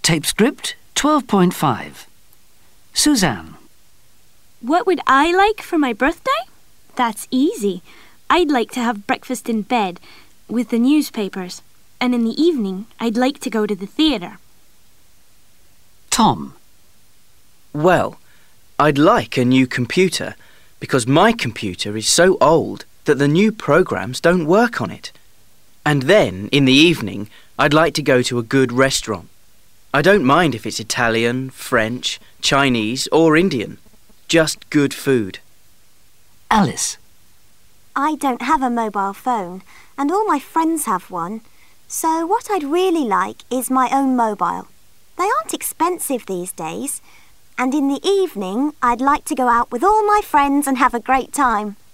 Tape script 12.5. Suzanne. What would I like for my birthday? That's easy. I'd like to have breakfast in bed with the newspapers, and in the evening I'd like to go to the theatre. Tom. Well, I'd like a new computer because my computer is so old that the new programs don't work on it. And then, in the evening, I'd like to go to a good restaurant. I don't mind if it's Italian, French, Chinese or Indian. Just good food. Alice. I don't have a mobile phone, and all my friends have one. So what I'd really like is my own mobile. They aren't expensive these days. And in the evening, I'd like to go out with all my friends and have a great time.